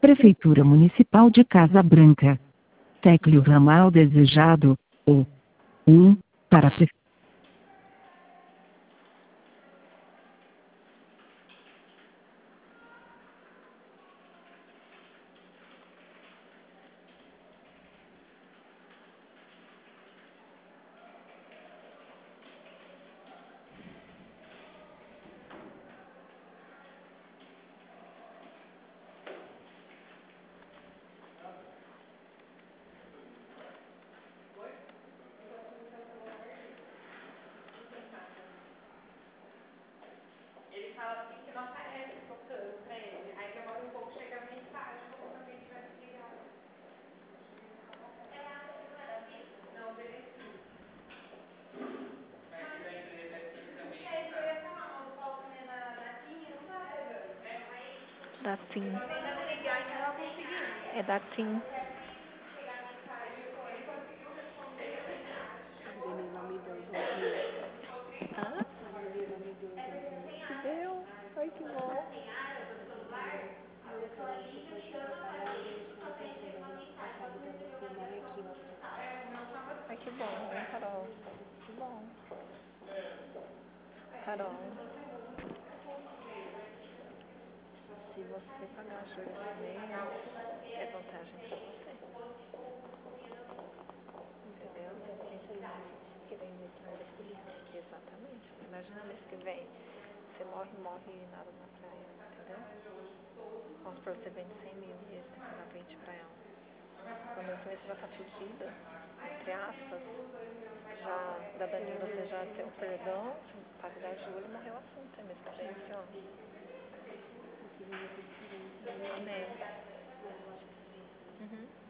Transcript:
Prefeitura Municipal de Casa Branca. Tecle o ramal desejado, ou 1, para a Ele fala assim que não aparece tocando pra ele. Aí demora um pouco chegar a mensagem, como se alguém tivesse ligado. Não, Berezinho. Mas da empresa aqui também. É isso que eu ia falar, mas o Paulo também da TIM não tá pegando. Da TIM. Eu tô tentando ligar e não tá conseguindo. É da TIM. Chegar a mensagem, ele conseguiu responder a mensagem. A menina me deu 2.000. Hã? A menina me deu 2.000. Que deu? Ai, que bom. Falou que ela foi trabalhar e deixou pra semana passada da semana aqui, ó. Ai, que bom, Carol. Que bom. Carol, se você pagar juros esse mês, é vantagem pra você. Entendeu? Pensa aí no mês que vem muito mais feliz. Exatamente. Imagina mês que vem. Você morre e nada na praia, entendeu? Vamos supor, você vende 100 mil e eles têm que dar 20 pra ela. Quando esse mês você já tá fedida, entre aspas, já da Dani você já tem o perdão, pagar julho e morreu o assunto. É mês que vem, assim, ó. Esse mês vai ser diferente, né? Um mês. Ah, eu acho que sim. Uhum.